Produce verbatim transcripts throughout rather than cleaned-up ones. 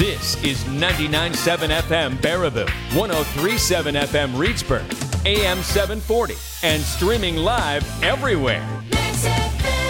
This is ninety-nine point seven F M Baraboo, one oh three point seven F M Reedsburg, A M seven forty, and streaming live everywhere. Mix F M.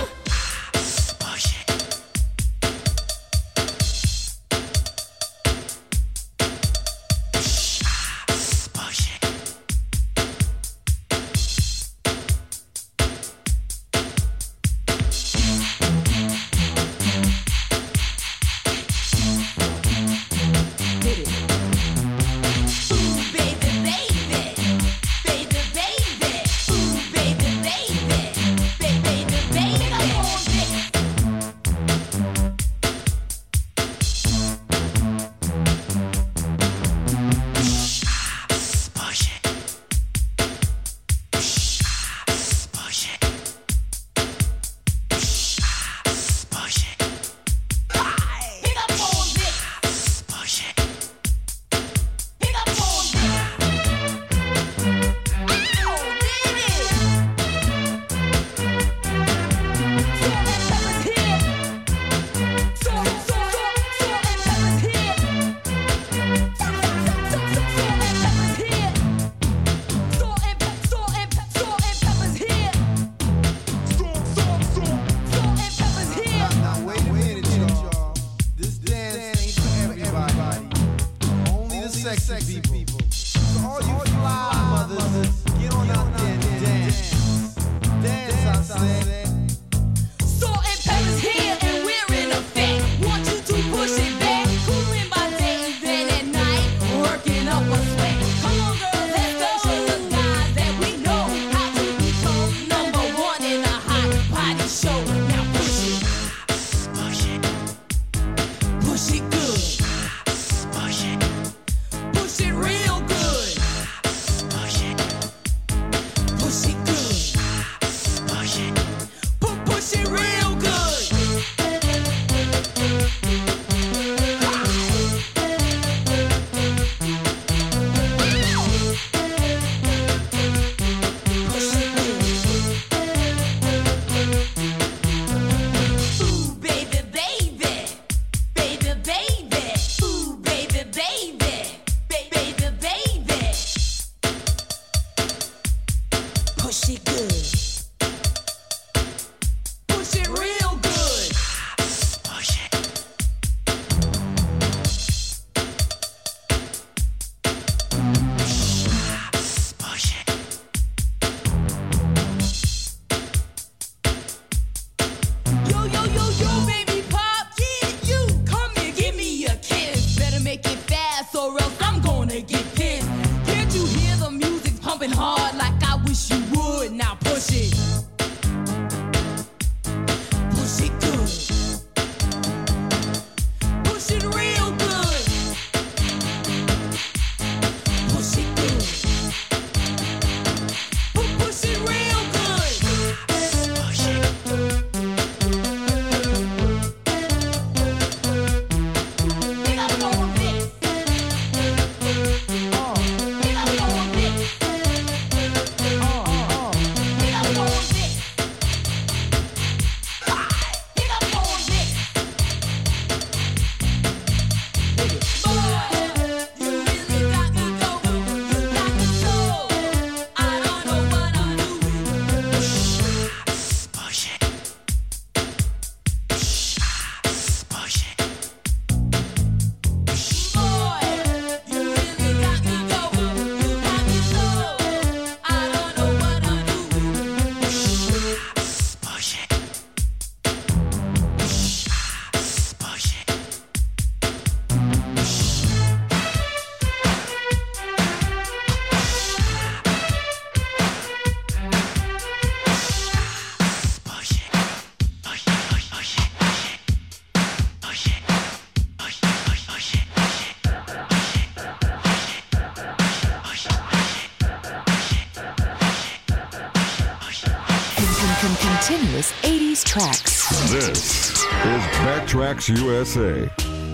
Continuous eighties tracks. This is Backtracks U S A.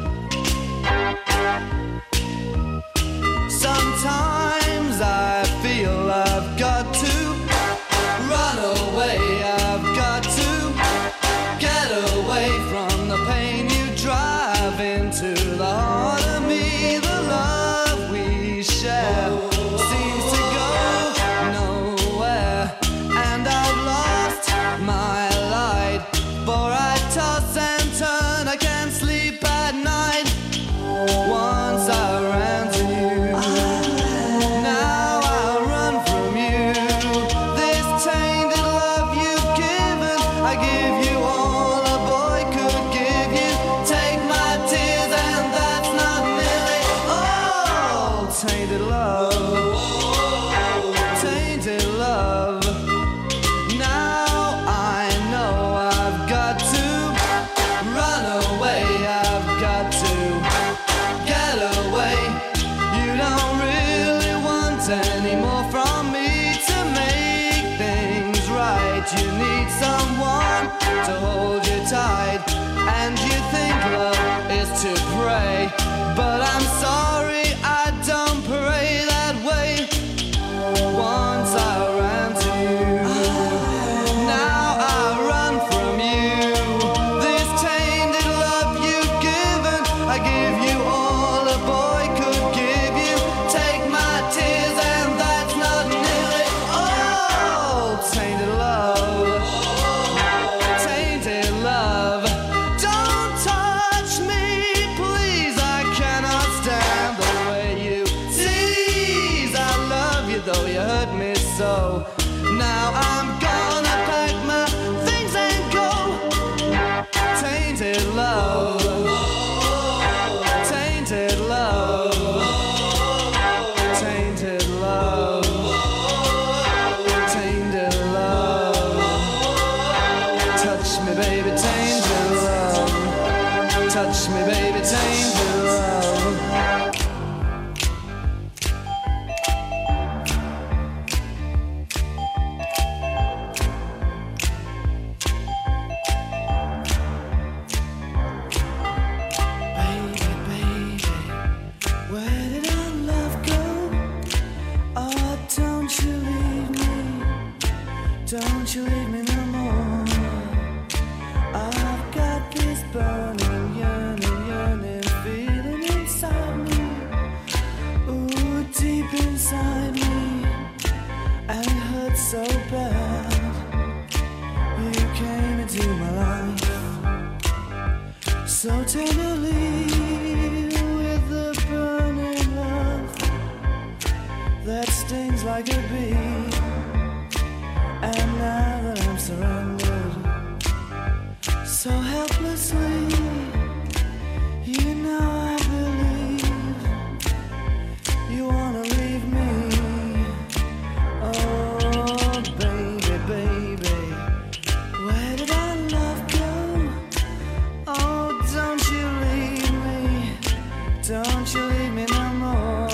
Sometimes I feel I've got to run away. I've got to get away from the pain you drive into the Touch me, baby, taint your love. Touch me, baby, taint your love. Baby, baby, where did our love go? Oh, don't you leave me. Don't you leave me no more. I've got this burning, yearning, yearning feeling inside me. Ooh, deep inside me. And it hurts so bad. You came into my life so tenderly with the burning love that stings like a bee. And now that I'm surrendered so helplessly, you know I believe you wanna leave me. Oh, baby, baby, where did our love go? Oh, don't you leave me, don't you leave me no more.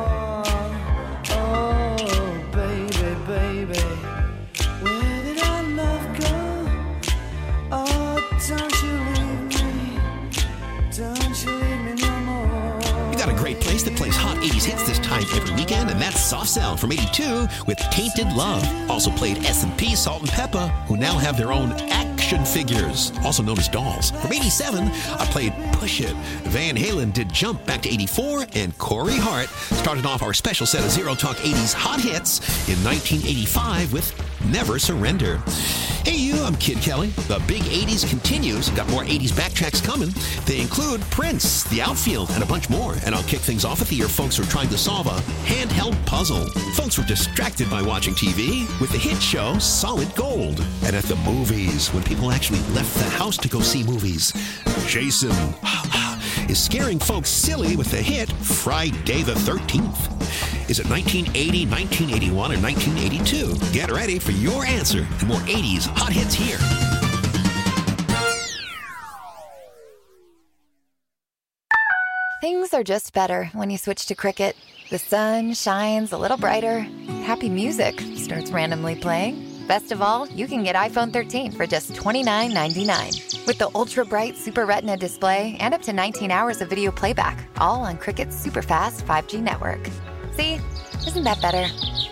Oh, baby, baby, where did our love go? Oh, don't you leave me, don't you leave me no more. We got a great place that plays hot eighties hits this time every weekend, and that's Soft Cell from eighty-two with Tainted Love. Also played S and P, Salt and Pepper, who now have their own action figures, also known as dolls. From eighty-seven, I played Push It. Van Halen did Jump back to eighty-four, and Corey Hart started off our special set of Zero Talk eighties hot hits in nineteen eighty-five with Never Surrender. Hey you, I'm Kid Kelly. The big eighties continues. Got more eighties backtracks coming. They include Prince, The Outfield, and a bunch more. And I'll kick things off with the year folks were trying to solve a handheld puzzle. Folks were distracted by watching T V with the hit show Solid Gold. And at the movies, when people actually left the house to go see movies. Jason is scaring folks silly with the hit Friday the thirteenth. Is it nineteen eighty, nineteen eighty-one, or nineteen eighty-two? Get ready for your answer and more eighties hot hits here. Things are just better when you switch to Cricket. The sun shines a little brighter. Happy music starts randomly playing. Best of all, you can get iPhone thirteen for just twenty-nine ninety-nine. With the ultra-bright Super Retina display and up to nineteen hours of video playback, all on Cricket's super-fast five G network. See? Isn't that better?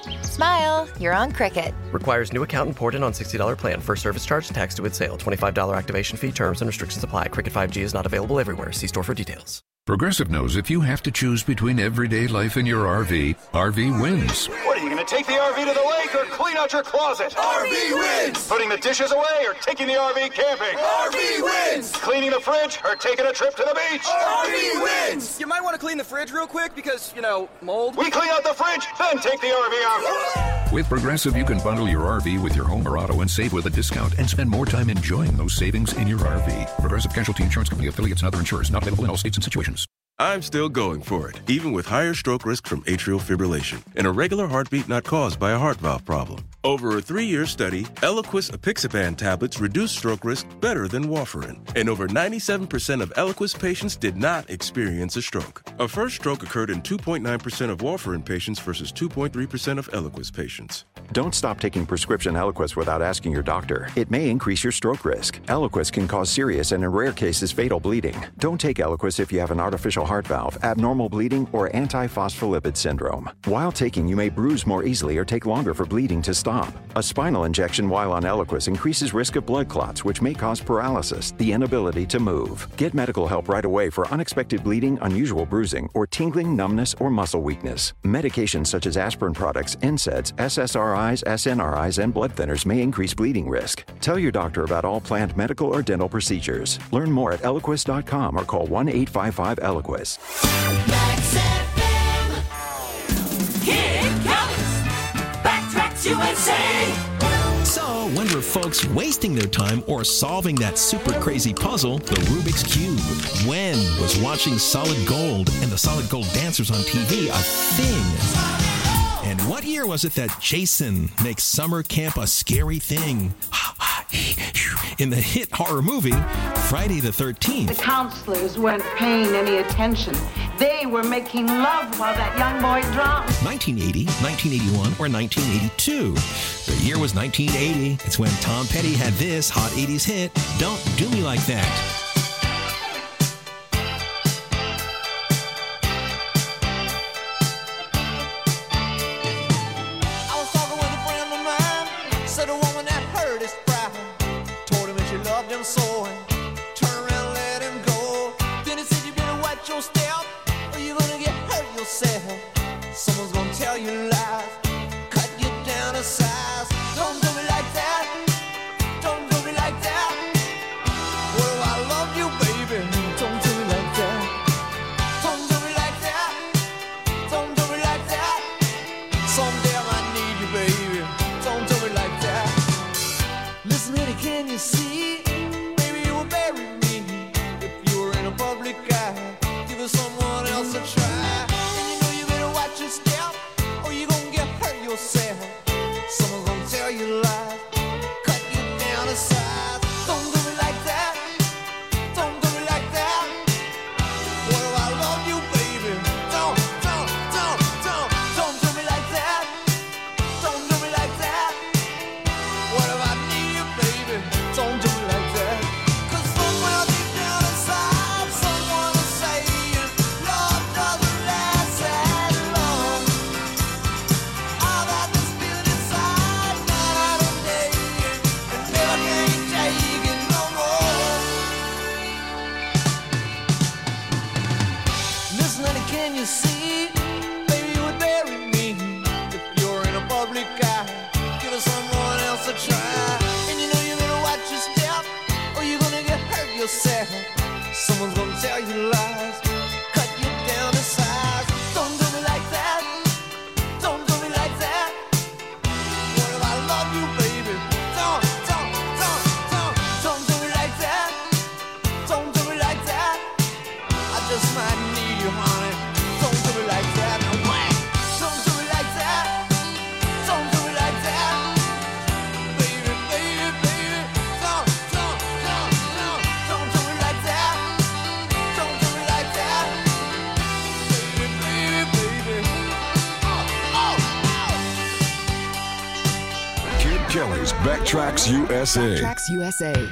Smile, you're on Cricket. Requires new account and port in on sixty dollars plan. First service charge taxed with sale. twenty-five dollars activation fee. Terms and restrictions apply. Cricket five G is not available everywhere. See store for details. Progressive knows if you have to choose between everyday life and your R V, R V wins. What, are you going to take the R V to the lake or clean out your closet? R V wins! Putting the dishes away or taking the R V camping? R V wins! Cleaning the fridge or taking a trip to the beach? R V wins! You might want to clean the fridge real quick because, you know, mold. We clean out the fridge, then take the R V out. With Progressive, you can bundle your R V with your home or auto and save with a discount and spend more time enjoying those savings in your R V. Progressive Casualty Insurance Company, affiliates, and other insurers. Not available in all states and situations. I'm still going for it, even with higher stroke risk from atrial fibrillation, an irregular heartbeat not caused by a heart valve problem. Over a three-year study, Eliquis apixaban tablets reduced stroke risk better than warfarin, and over ninety-seven percent of Eliquis patients did not experience a stroke. A first stroke occurred in two point nine percent of warfarin patients versus two point three percent of Eliquis patients. Don't stop taking prescription Eliquis without asking your doctor. It may increase your stroke risk. Eliquis can cause serious and in rare cases fatal bleeding. Don't take Eliquis if you have an artificial heart valve, abnormal bleeding, or antiphospholipid syndrome. While taking, you may bruise more easily or take longer for bleeding to stop. A spinal injection while on Eliquis increases risk of blood clots, which may cause paralysis, the inability to move. Get medical help right away for unexpected bleeding, unusual bruising, or tingling, numbness, or muscle weakness. Medications such as aspirin products, N SAIDs, S S R Is, S N R Is, and blood thinners may increase bleeding risk. Tell your doctor about all planned medical or dental procedures. Learn more at Eliquis dot com or call one eight five five Eliquis. Max F M. Here it comes. Backtracks U S A. So, when were folks wasting their time or solving that super crazy puzzle, the Rubik's Cube? When was watching Solid Gold and the Solid Gold dancers on T V a thing? And what year was it that Jason makes summer camp a scary thing? in the hit horror movie Friday the thirteenth. The counselors weren't paying any attention. They were making love while that young boy drowned. nineteen eighty, nineteen eighty-one, or nineteen eighty-two. The year was nineteen eighty. It's when Tom Petty had this hot eighties hit, Don't Do Me Like That. So turn around and let him go. Then he said you better watch your step or you're gonna get hurt yourself. Someone's gonna tell you lies, cut you down to size. Don't do me like that, don't do me like that. What if I love you, baby? Don't do me like that. Don't do me like that, don't do me like that. Someday I might need you, baby. Don't do me like that. Listen, honey, can you see? Public eye, give it someone else a try. And you know you better watch your step, or you're gonna get hurt yourself. Someone's gonna tell you lies, cut you down to size. Don't do me like that, don't do me like that. What if I love you, baby? Don't, don't, don't, don't, don't do me like that. Don't do me like that. What if I need you, baby? Don't do me like that. Cause somewhere deep down inside, can you see? Baby, you would bury me if you're in a public eye. Give someone else a try. And you know you better watch your step, or you're gonna get hurt yourself. Someone's gonna tell you lies, cut you down to size. Don't do me like that, don't do me like that. What if I love you, baby? Don't, don't, don't, don't, don't do me like that. Don't do me like that. I just might need you, honey. Don't do me like that, no way. Don't do me like that. Don't do me like that. Baby, baby, baby. Don't, don't, don't, don't, don't do me like that. Don't do me like that. Baby, baby, baby. Oh, oh, oh. Kid Kelly's Backtracks U S A. Backtracks U S A.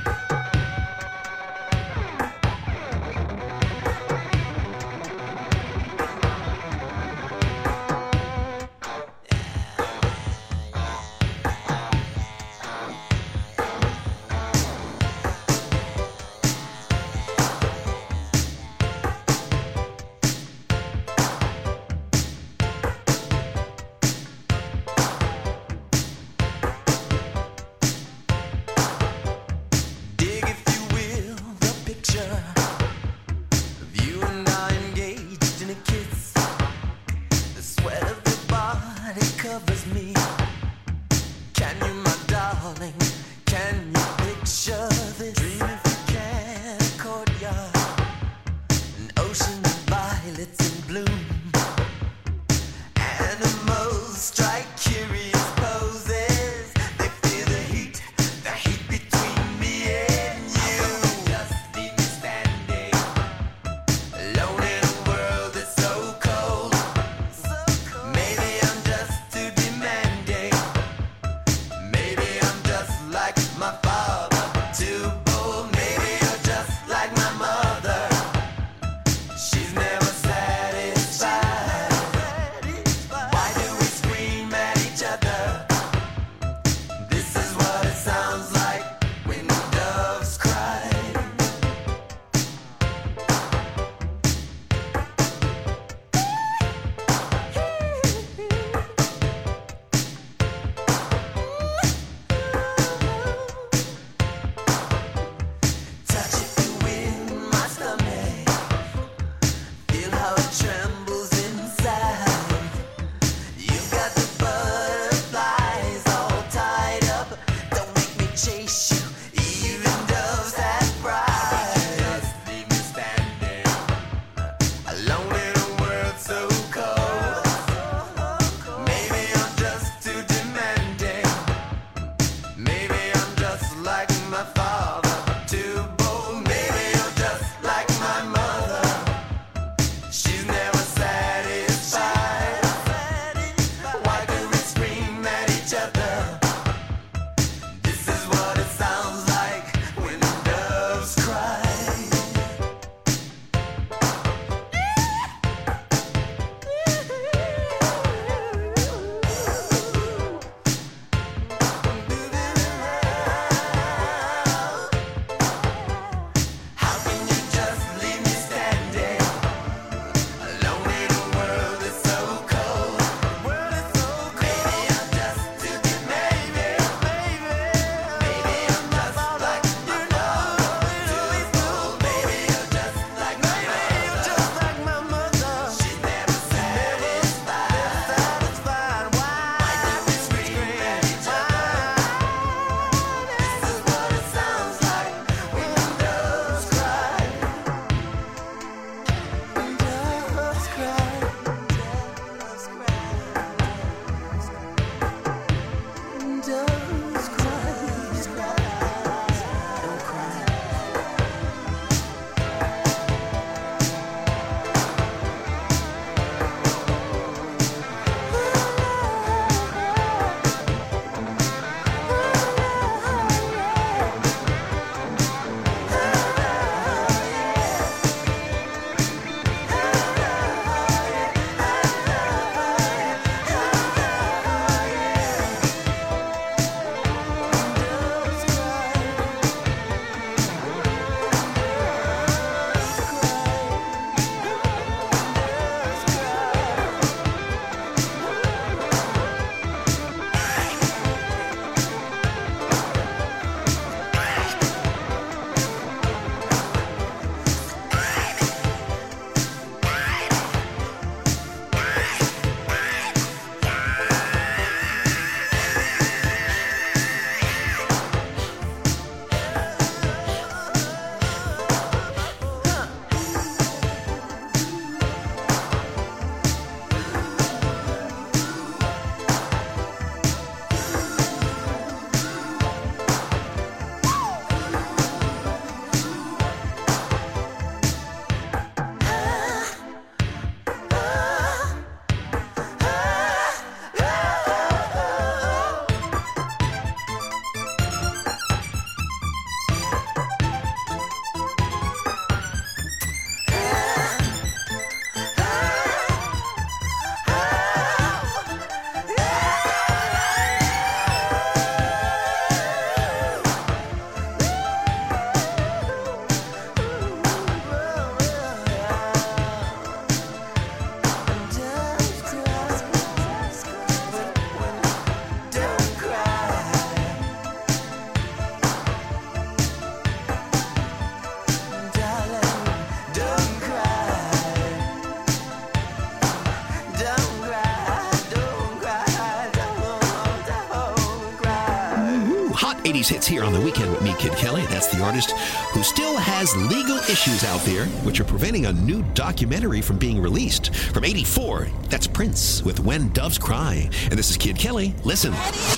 eighties hits here on the weekend with me, Kid Kelly. That's the artist who still has legal issues out there, which are preventing a new documentary from being released. From eighty-four, that's Prince with When Doves Cry. And this is Kid Kelly. Listen.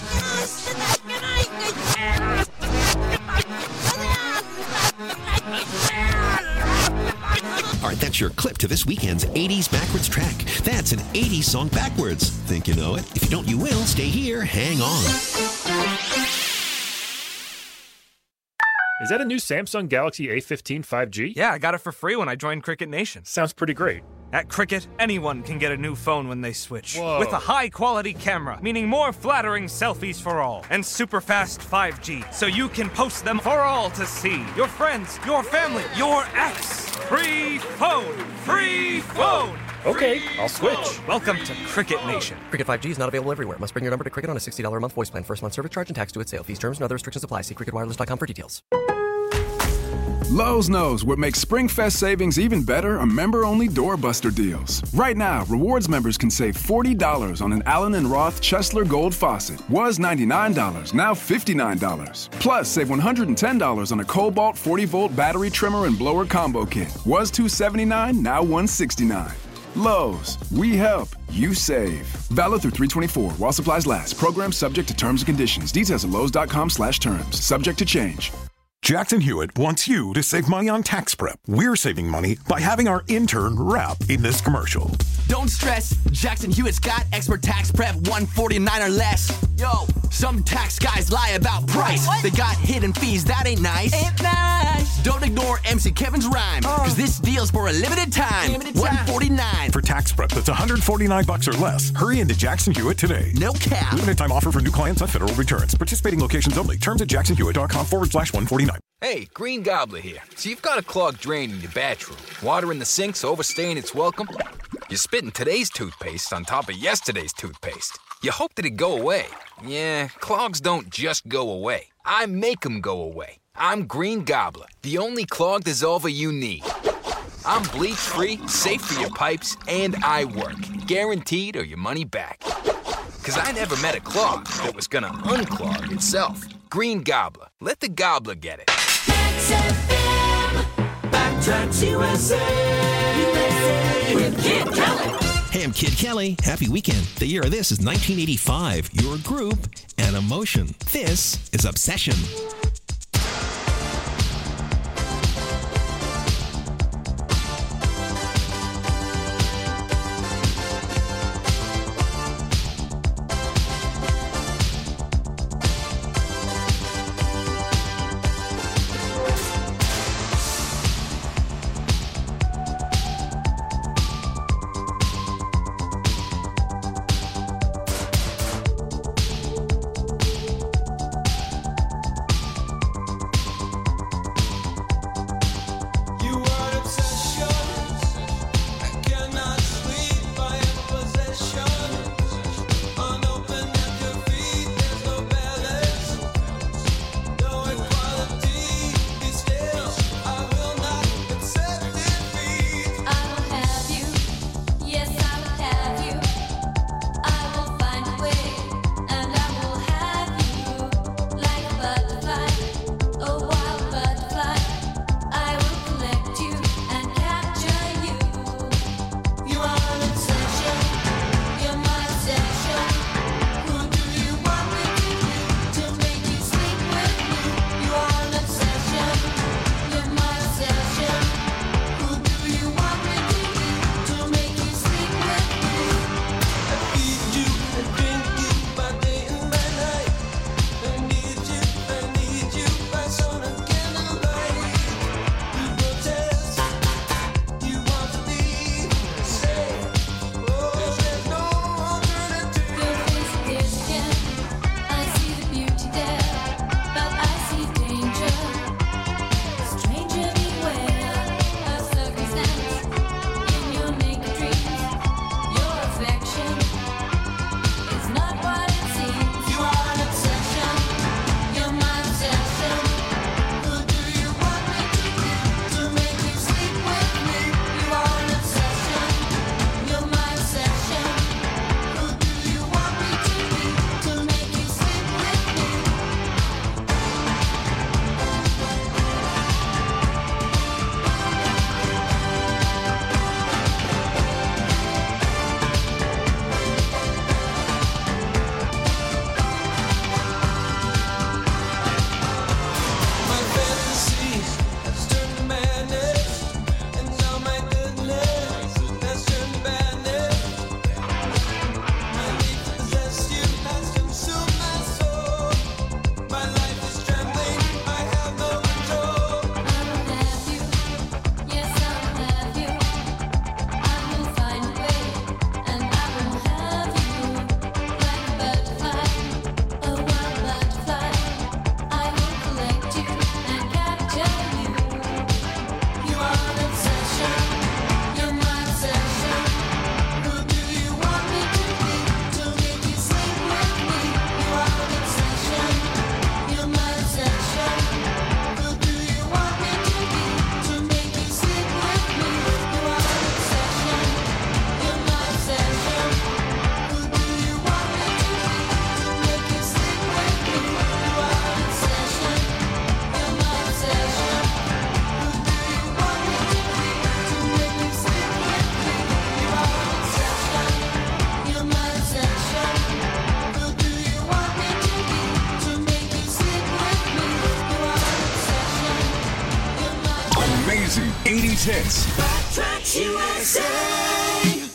All right, that's your clip to this weekend's eighties backwards track. That's an eighties song backwards. Think you know it? If you don't, you will. Stay here. Hang on. Is that a new Samsung Galaxy A fifteen five G? Yeah, I got it for free when I joined Cricket Nation. Sounds pretty great. At Cricket, anyone can get a new phone when they switch. Whoa. With a high-quality camera, meaning more flattering selfies for all. And super fast five G, so you can post them for all to see. Your friends, your family, your ex. Free phone! Free phone! Okay, I'll switch. Welcome to Cricket Nation. Cricket five G is not available everywhere. Must bring your number to Cricket on a sixty dollars a month voice plan. First month service charge and tax due at sale. Fees, terms, and other restrictions apply. See cricket wireless dot com for details. Lowe's knows what makes SpringFest savings even better are member-only doorbuster deals. Right now, rewards members can save forty dollars on an Allen and Roth Chesler Gold faucet. Was ninety-nine dollars, now fifty-nine dollars. Plus, save one hundred ten dollars on a Cobalt forty volt battery trimmer and blower combo kit. Was two hundred seventy-nine dollars, now one hundred sixty-nine dollars. Lowe's, we help, you save. Valid through three twenty-four while supplies last. Program subject to terms and conditions. Details at lowes.com slash terms. Subject to change. Jackson Hewitt wants you to save money on tax prep. We're saving money by having our intern rap in this commercial. Don't stress, Jackson Hewitt's got expert tax prep one forty-nine or less. Yo, some tax guys lie about price. What? They got hidden fees, that ain't nice. Ain't nice. Don't ignore M C Kevin's rhyme, oh. Cause this deal's for a limited time. Limited time. one forty-nine. For tax prep that's one hundred forty-nine bucks or less, hurry into Jackson Hewitt today. No cap. Limited time offer for new clients on federal returns. Participating locations only. Terms at jacksonhewitt.com forward slash 149. Hey, Green Gobbler here. So you've got a clogged drain in your bathroom. Water in the sink's overstaying its welcome. You're spitting today's toothpaste on top of yesterday's toothpaste. You hope that it go away. Yeah, clogs don't just go away. I make them go away. I'm Green Gobbler, the only clog dissolver you need. I'm bleach-free, safe for your pipes, and I work. Guaranteed or your money back. Because I never met a clog that was gonna unclog itself. Green Gobbler. Let the gobbler get it. X F M, Backtracks U S A, U S A with Kid Kelly. Hey, I'm Kid Kelly. Happy weekend. The year of this is nineteen eighty-five. Your group and emotion. This is Obsession. Easy eighties hits. Backtracks U S A.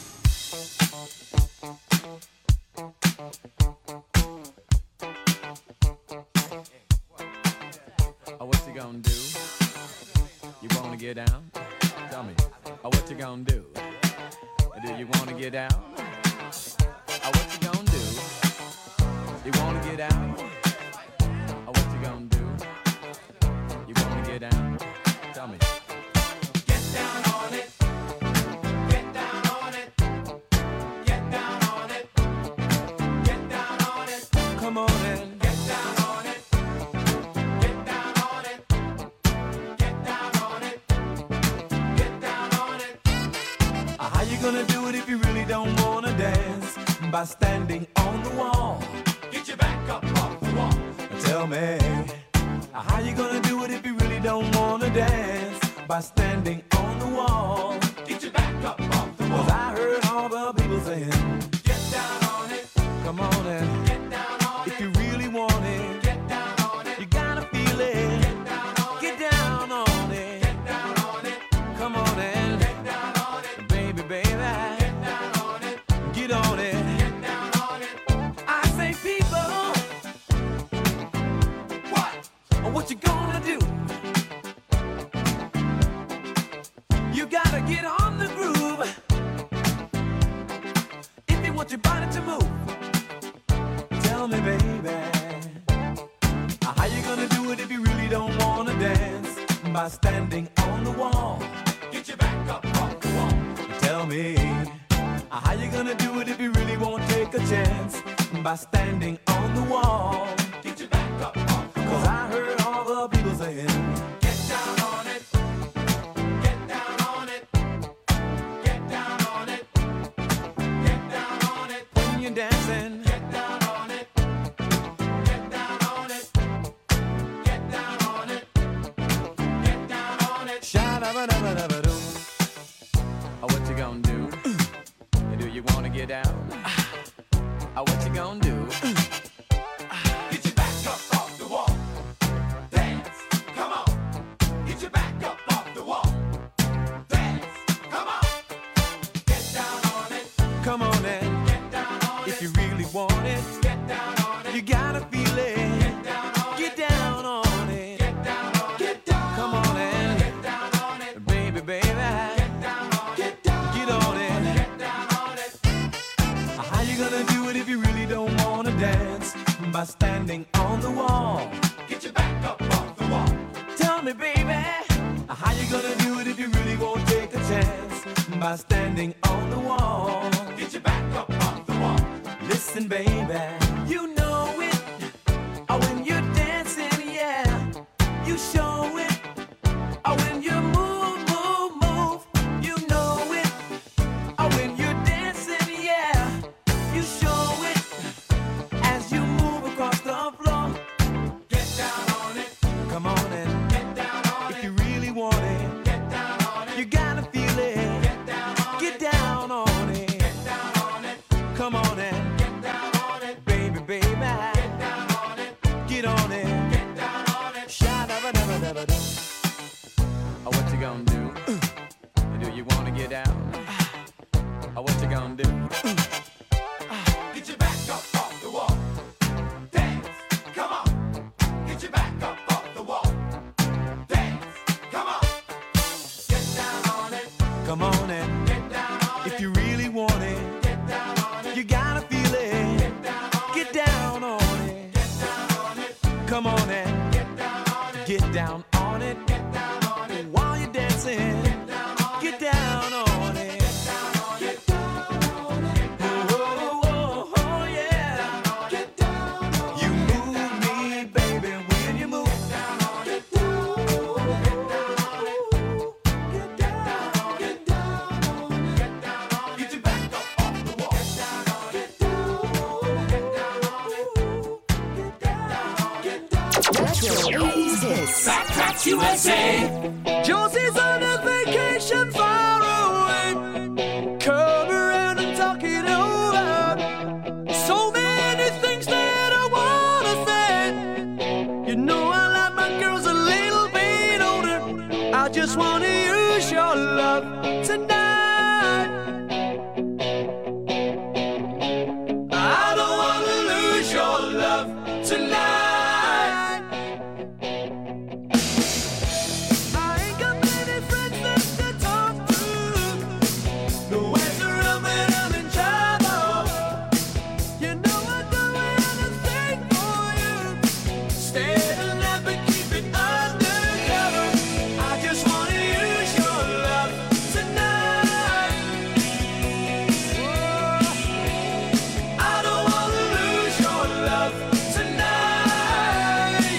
Oh, what you gonna do? You wanna get down? Tell me. Oh, what you gonna do? Do you wanna get down? Oh, what you gonna do? You wanna get down? Oh, what you gonna do? You wanna get down? Tell me. Get down on it. Get down on it. Get down on it. Get down on it. Come on in. Get down on it. Get down on it. Get down on it. Get down on it. Uh, How you gonna do it if you really don't wanna dance? By standing on the wall. Get your back up off the wall. Tell me. uh, How you gonna do it if you really don't wanna dance? By standing on the wall. Get your back up off the wall. Cause I heard all the people saying, Get down on it. come on and Get down on if it. you really want it, Get down on it. you gotta feel it. Get down on Get it. down on it. Get down on it. Come on and Get down on it. baby, baby, Get down on it. get on it. Get down on it. I say, people, What? what you gonna do? You gotta get on the groove if you want your body to move. Tell me, baby, how you gonna do it if you really don't wanna dance? By standing on the wall. Get your back up off the wall. Tell me, how you gonna do it if you really won't take a chance? By standing on the wall. Get your back up off the Cause wall. I heard all the people saying, Get down on it. Get down on it. Get down on it. Get down on it. when you're dancing, Get down on it. Get down on it. Get down on it. Get down on it. sha-da-ba-da-ba-da-ba-doo. Oh, what you gonna do? Do you wanna get down? Oh, what you gonna do? Get your back up off the wall. Dance. Come on. Get your back up off the wall. Dance. Come on. Get down on it. Come on in. Get down on If it. you really want it, Get down on it. you gotta feel it. Get down on Get it. down on it. Get down on it. Get down. Come on in. Get down on it. Baby, baby, Get down on it. Get down. get on it. Get down on it. How you gonna do it if you really don't wanna dance? By standing on the wall. Get your back up off the wall. Tell me, baby, how you gonna do it if you really won't take a chance? By standing on the wall. Get your back up off the wall. Listen, baby, you know it. Oh, when you're dancing, yeah, you show it. Oh, when you move, move, move, you know it. Oh, when you're dancing, yeah, you show it. As you move across the floor, Get down on it. come on and Get down on if it. you really want it, Get down on you it. gotta feel it. Get down on Get it. down on it. Get down on it. Come on and Get down on it. baby, baby, Get down on it. get on it. Get down on it. Sha-da-ba-da-ba-da-ba-da. Oh, what you gonna do? Do you wanna get down? Oh, what you gonna do? Get your back up off the wall. Dance. Come on. Get your back up off the wall. Dance. Come on. Get down on it. Come on and Get down on it. if you really want it, Get down on it. you gotta feel it. Get down on Get it. down on it. Get down on it. Come on and Get down on it. get down on it. Get down on it. While you're dancing, Get down on get it. down on it. Get down on it. Get down on it. Oh, oh, oh, yeah. Get down on it. You move me, baby, when you move. Get down on it. Get down on it. Get down on it. Get down on it. Get down on it. Get your back up off the wall. Get down on it. Get down on it. Get down on it. Get down on it. Get down on it. Retro eighties hits. Backtracks U S A. Josie's on a vacation far away. Come around and talk it over. So many things that I wanna say. You know I like my girls a little bit older. I I just wanna use your love tonight. I don't wanna lose your love tonight. I ain't got many friends left to talk to. Nowhere to run when I'm in trouble. You know I'd do anything for you. Stay alive but keep it undercover. I just wanna use your love tonight. Whoa. I don't wanna lose your love tonight.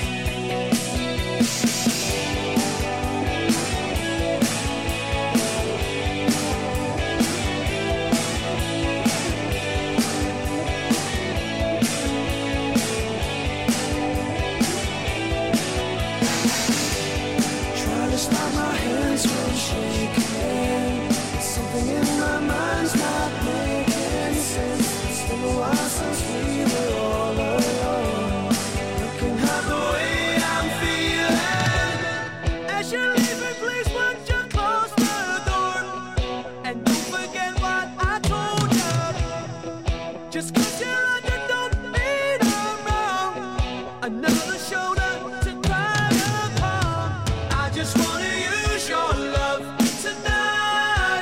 Try to stop my hands from shaking. Something in my mind's not making sense. It's been a while since we were all alone. You can have the way I'm feeling. As you're leaving, please won't you close the door? And don't forget what I told you. Just 'cause you're on, you don't mean I'm wrong. Another shoulder to cry upon. I just wanna use your love tonight.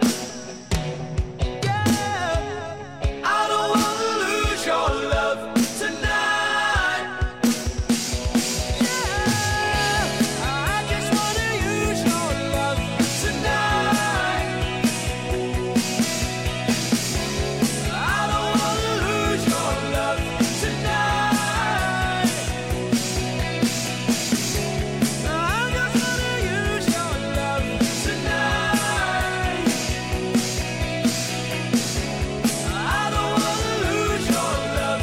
Yeah, I don't wanna lose your love tonight. Yeah, I just wanna use your love tonight. I don't wanna lose your love tonight. I just wanna use your love tonight. I don't wanna lose your love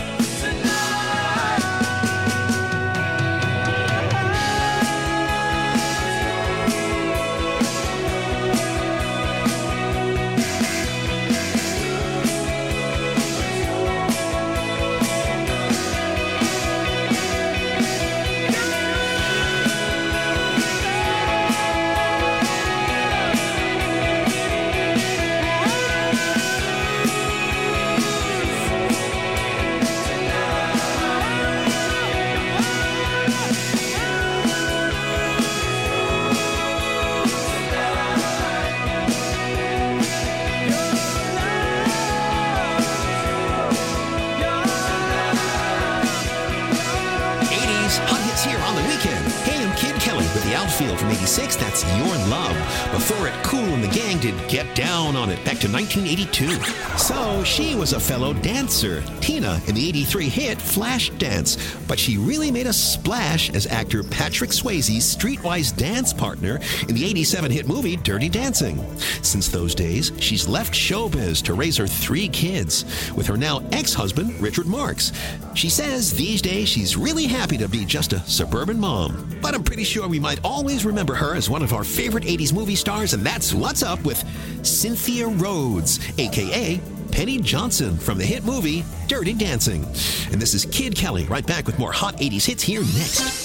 eighties hot hits here on the weekend. Hey, I'm Kid Kelly with the Outfield from eighty-six. That's Your Love. Before it, Kool and the Gang did Get Down on It back to nineteen eighty-two. So she was a fellow dancer, Tina, in the eighty-three hit Flashdance. But she really made a splash as actor Patrick Swayze's streetwise dance partner in the eighty-seven hit movie Dirty Dancing. Since those days, she's left showbiz to raise her three kids with her now ex-husband, Richard Marx. She says these days she's really happy to be just a suburban mom. But I'm pretty sure we might always remember her as one of our favorite eighties movie stars, and that's what's up with Cynthia Rhodes, a k a. Penny Johnson from the hit movie Dirty Dancing. And this is Kid Kelly, right back with more hot eighties hits here next.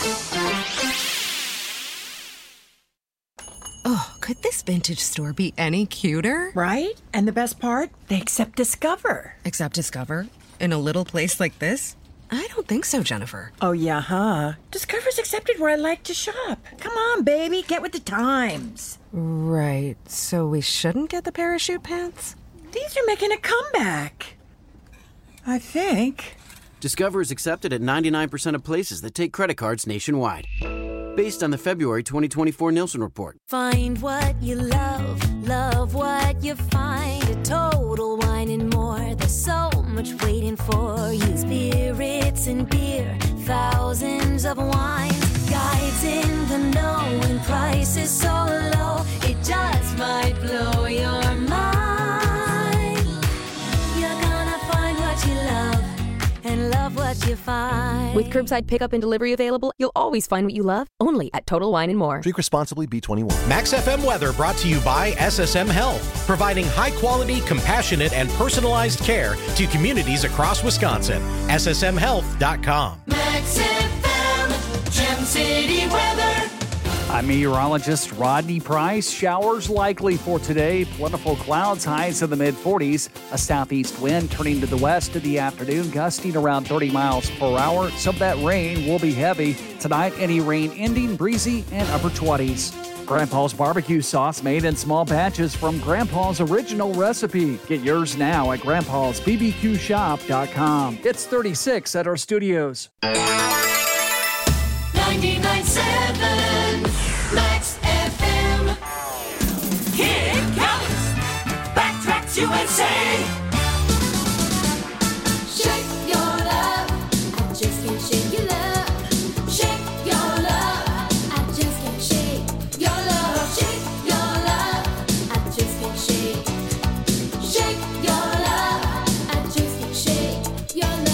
Oh, could this vintage store be any cuter? Right? And the best part? They accept Discover. Accept Discover? In a little place like this? I don't think so, Jennifer. Oh, yeah, huh? Discover's accepted where I like to shop. Come on, baby, get with the times. Right, so we shouldn't get the parachute pants? These are making a comeback. I think. Discover is accepted at ninety-nine percent of places that take credit cards nationwide. Based on the February twenty twenty-four Nielsen report. Find what you love, love what you find. A Total Wine and More. There's so much waiting for you. Spirits and beer, thousands of wines. Guides in the know and prices so low. It just might blow your mind. You're gonna find what you love and love what you find. With curbside pickup and delivery available, you'll always find what you love, only at Total Wine and More. Drink responsibly, B twenty-one. Max F M weather brought to you by S S M Health, providing high-quality, compassionate, and personalized care to communities across Wisconsin. S S M health dot com. Max F M, Gem City weather. I'm meteorologist Rodney Price. Showers likely for today. Plentiful clouds, highs in the mid forties. A southeast wind turning to the west in the afternoon, gusting around thirty miles per hour. Some of that rain will be heavy. Tonight, any rain ending, breezy and upper twenties. Grandpa's barbecue sauce made in small batches from Grandpa's original recipe. Get yours now at grandpas b b q shop dot com. It's thirty-six at our studios. ninety-nine point seven Max F M. Here it comes. Backtracks U S A. Shake your love. I just can't shake your love. Shake your love. I just can't shake your love. Shake your love. I just can't shake. Shake your love. I just can't shake your love.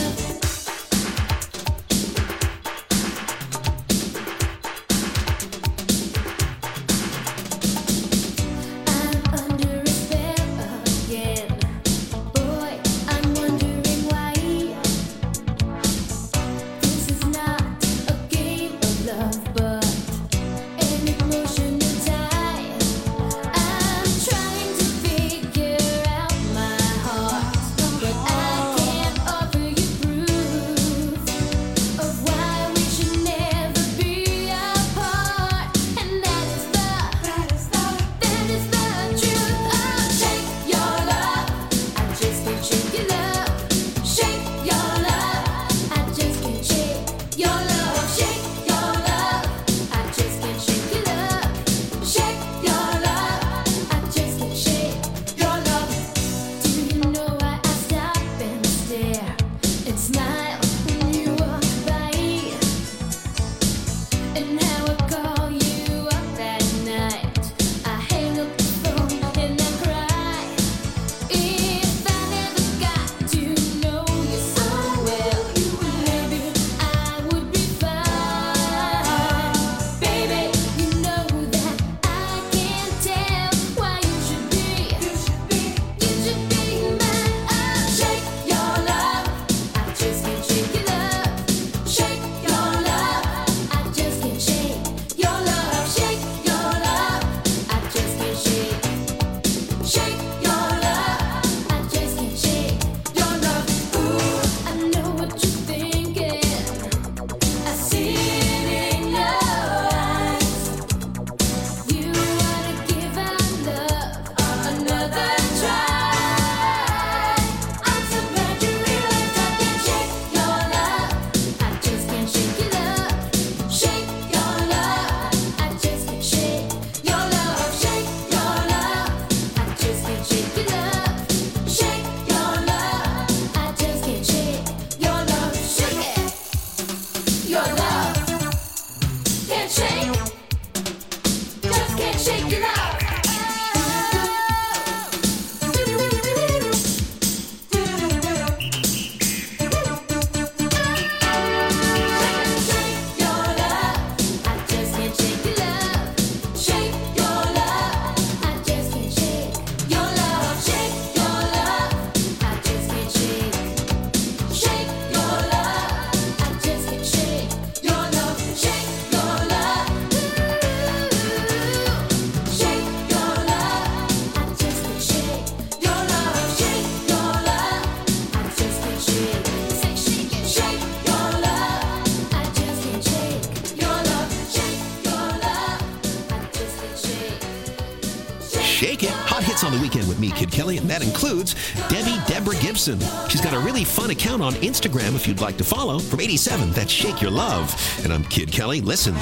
Shake It. Hot hits on the weekend with me, Kid Kelly, and that includes Debbie Deborah Gibson. She's got a really fun account on Instagram if you'd like to follow. From eighty-seven, that's Shake Your Love. And I'm Kid Kelly. Listen.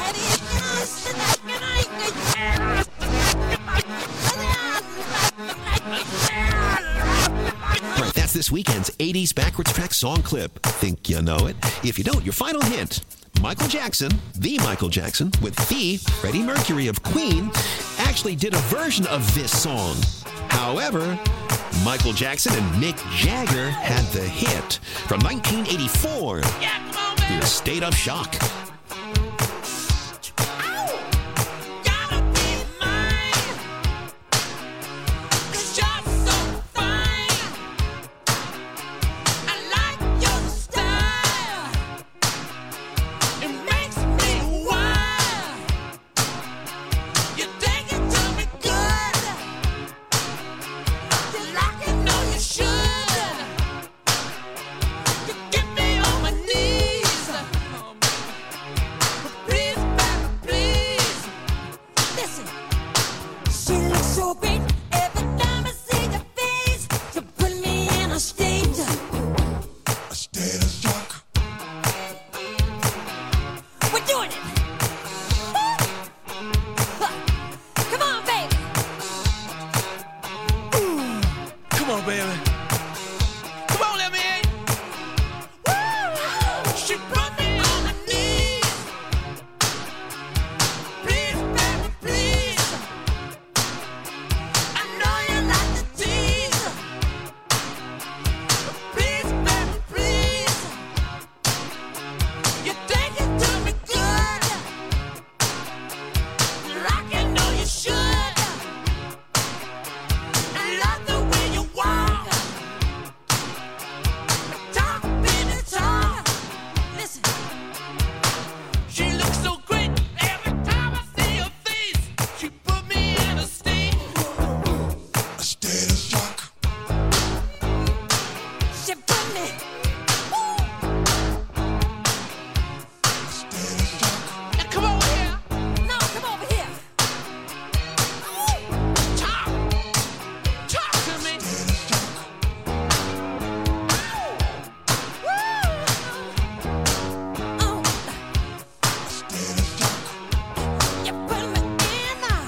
Right, that's this weekend's eighties backwards track song clip. Think you know it? If you don't, your final hint. Michael Jackson, the Michael Jackson, with the Freddie Mercury of Queen, actually did a version of this song. However, Michael Jackson and Mick Jagger had the hit from nineteen eighty-four. Here's State of Shock. She looks so great every time I see your face. You put me in a state, A state of shock. we're doing it. Come on, baby. Come on, baby. Come on, let me in. Woo! She put me on my knees. Please, baby, please. I know you like to tease. Please, baby, please. You think it to me good. Like you know you should. I love the way you walk. Talk, baby, talk. Listen. She looks so great every time I see her face. She put me in a state. A state of shock. She put me. Now come over here. No, come over here. Talk. Talk to me. You put me in a.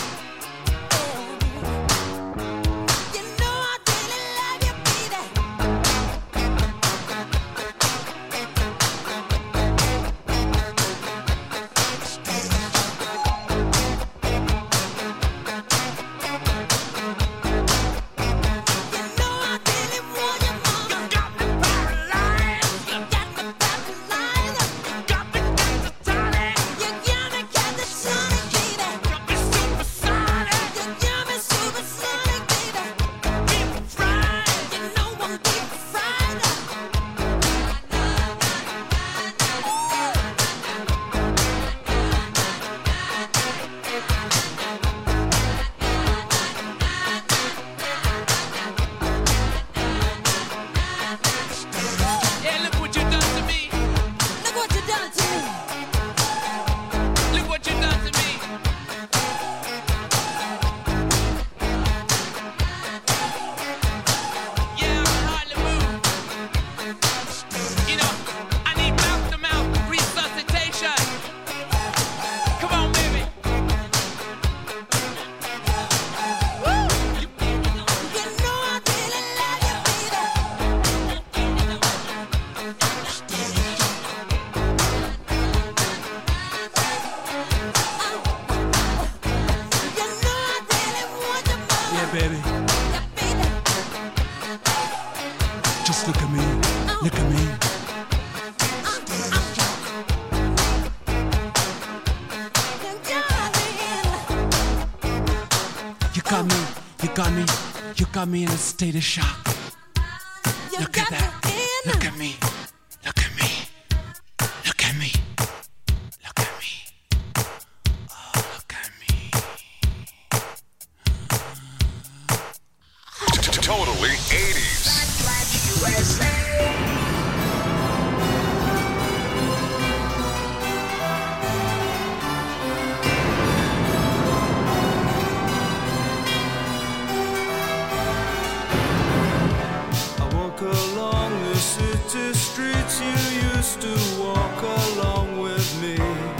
You know I really love you, baby. Yeah, look what you done to me. Look what you done to me. Look what you done to me. Yeah, I can hardly move. You know, I need mouth-to-mouth resuscitation. Come on, baby. Woo! You, You know I really love you, baby. You know I really want you more. yeah, baby. Just look at me. Look at me. You got me. You got me. You got me in a state of shock. Look at that. Look at me. Look at me. Look at me. Look at me. Oh, look at me. Totally eighties. I walk along the city streets you used to walk along with me.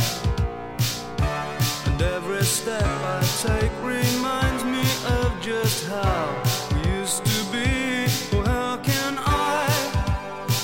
And every step I take reminds me of just how we used to be. Well, how can I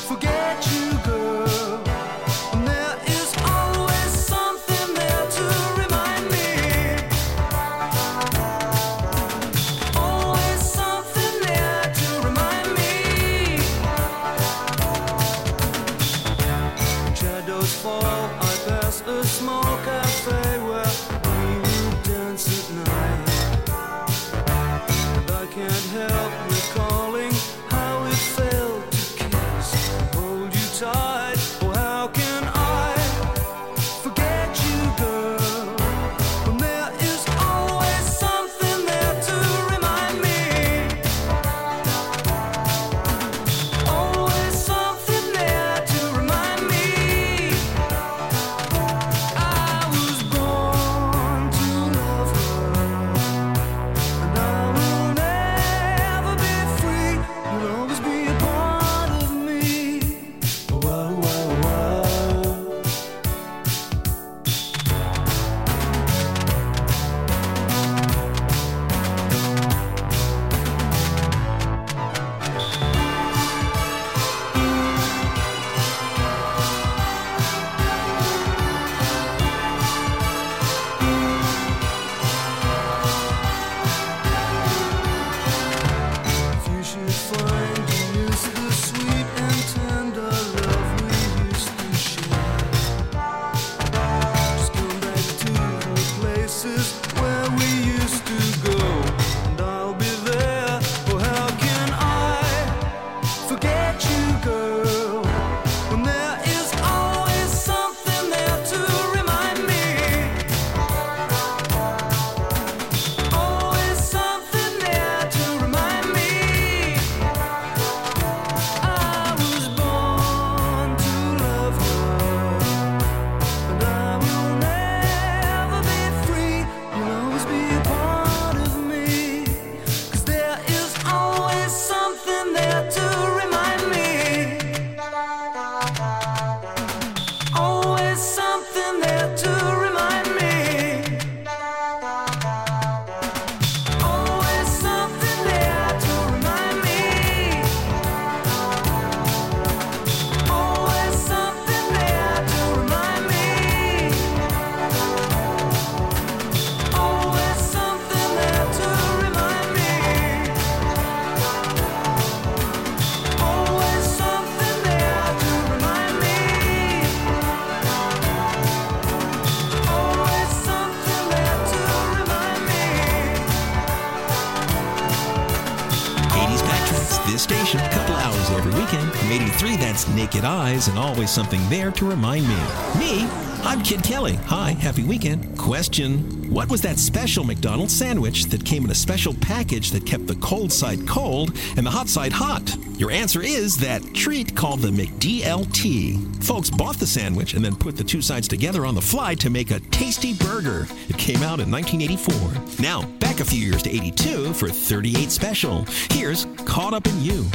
this station. A couple hours every weekend. From eighty-three, that's Naked Eyes, and always something there to remind me. Me? I'm Kid Kelly. Hi, happy weekend. Question: what was that special McDonald's sandwich that came in a special package that kept the cold side cold and the hot side hot? Your answer is that treat called the McD-L-T. Folks bought the sandwich and then put the two sides together on the fly to make a tasty burger. It came out in nineteen eighty-four. Now, back a few years to eighty-two for thirty-eight Special. Here's Caught Up in You.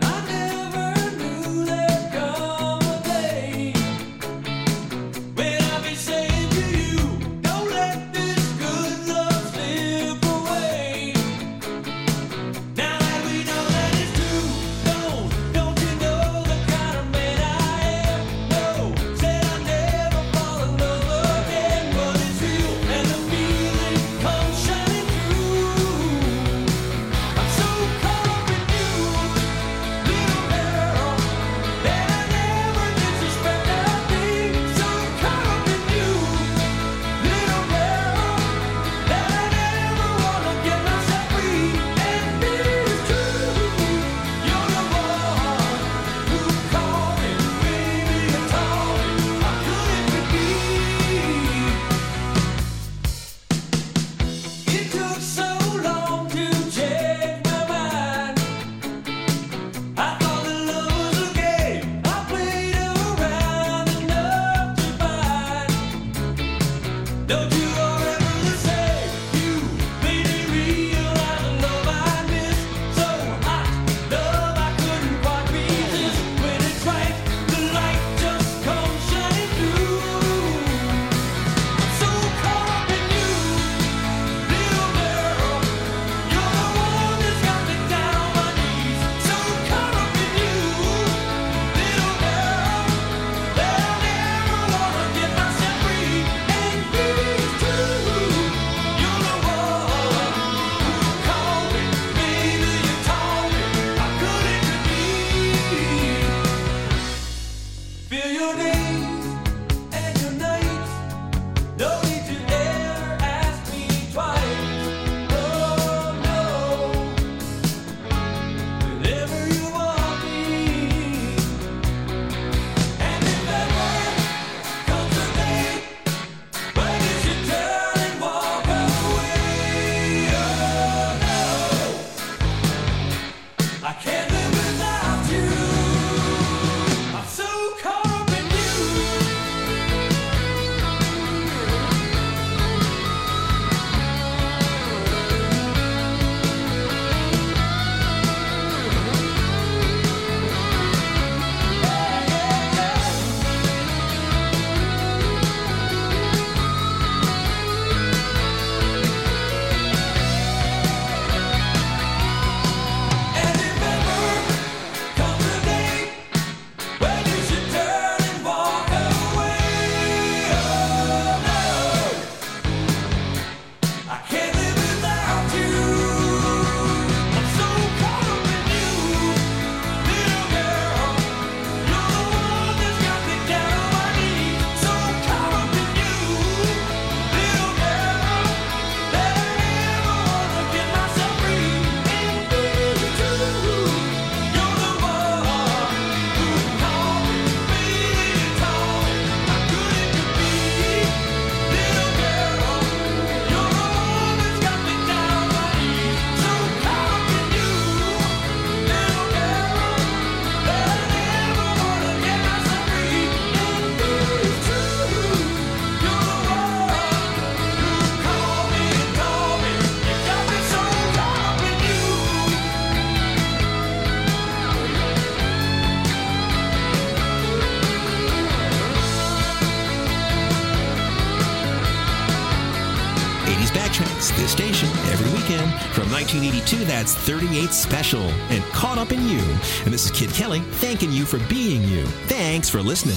Backtracks, this station, every weekend. From nineteen eighty-two, that's thirty-eight Special and Caught Up in You. And this is Kid Kelly thanking you for being you. Thanks for listening.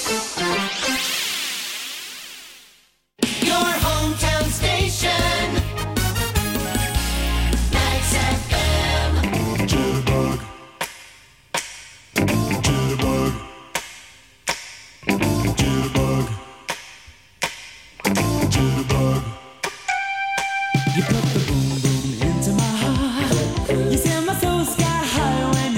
Your hometown station. Nice F M. Jitterbug. Jitterbug. Jitterbug. Jitterbug. You put the boom boom into my heart. You send my soul sky high when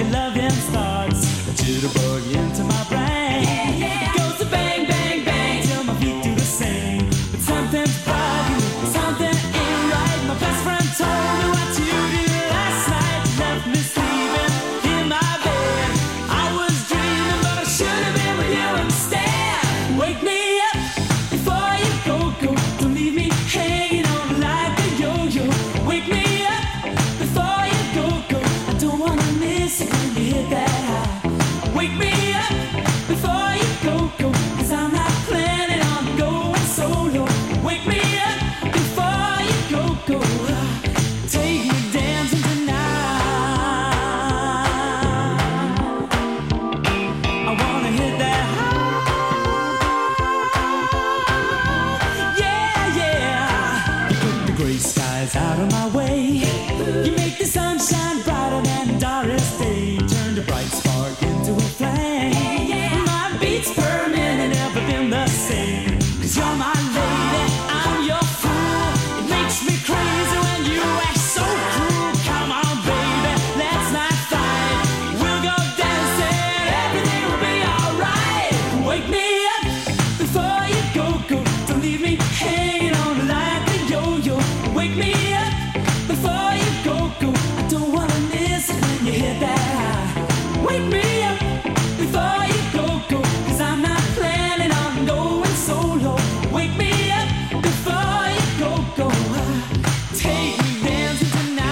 of my way. You make the sun shine brighter than Doris Day. Turned a bright spark into a flame. My beats per minute never been the same. Cause you're my lady, I'm your fool. It makes me crazy when you act so cruel. Come on, baby, let's not fight. We'll go dancing, everything will be alright. Wake me up before you go, go. Don't leave me hanging on like a yo-yo. Wake me up before you go, go. I don't wanna miss it when you hit that high. Wake me up before you go, go. Cause I'm not planning on going solo. Wake me up before you go, go. Take me dancing tonight.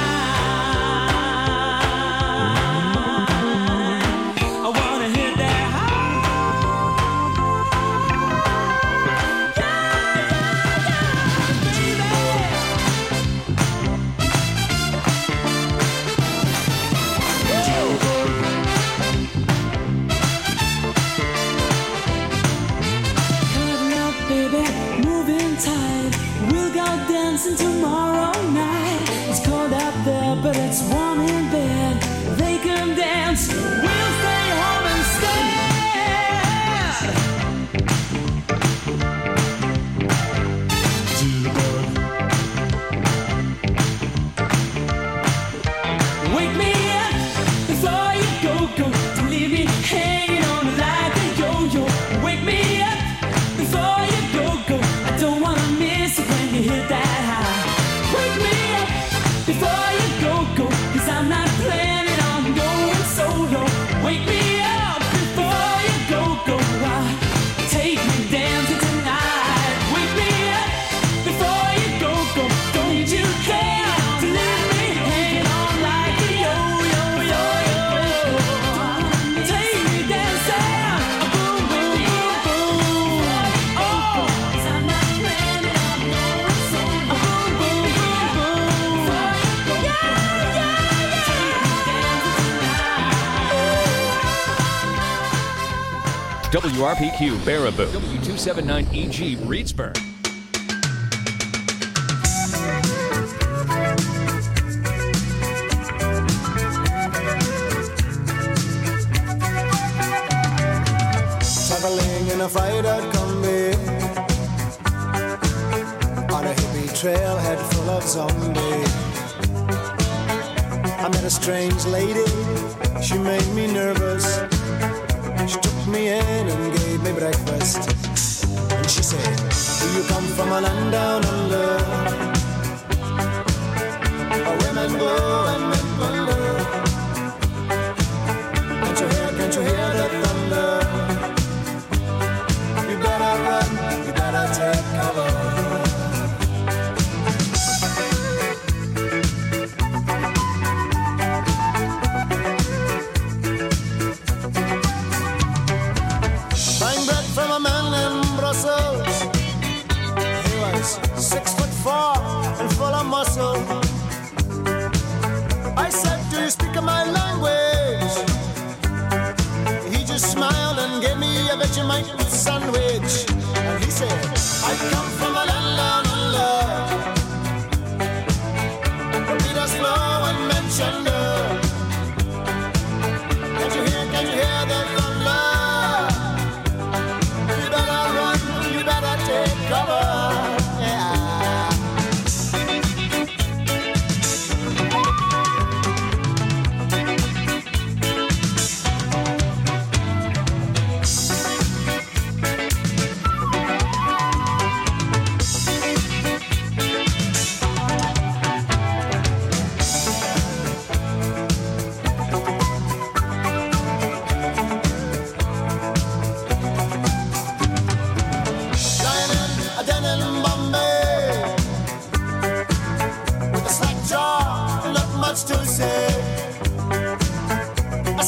I wanna hit that Cutting up, baby, moving tight. We'll go dancing tomorrow night. It's cold out there, but it's warm in bed. They can dance, we'll stay home instead. To the bug. Wake me up before you go, go. Don't leave me hanging on like a yo-yo. Wake me up before you go, go. I don't wanna miss it when you hit that high. Wake me up before you go, go. Cause I'm not planning on going solo. Wake me up before you go, go. Ah, take me dancing tonight. Wake me up before you go, go. Don't you care to leave me hanging on like a yo-yo, yo-yo. Take me dancing. Boom, boom, boom, boom. Oh, 'cause I'm not planning on going solo. Boom, boom, boom, boom. Yeah, yeah, yeah. W R P Q Baraboo. W two seventy-nine E G Reedsburg. Traveling in a fried-out Kombi on a hippie trailhead full of zombies. I met a strange lady, she made me nervous. She took me in and gave me breakfast. And she said, do you come from a land down under? Where women go and men wonder. Can't you hear, can't you hear the thunder? You better run, you better take cover. Buying bread from a man in Brussels. He was six foot four and full of muscle. I said, do you speak my language? He just smiled and gave me a Vegemite sandwich. And he said, I come from a land down under. The beaters flow and mention the. Can't you hear, can't you hear the thunder? You better run, you better take cover. Yeah. Lying in a den in Bombay with a slack jaw, not much to say.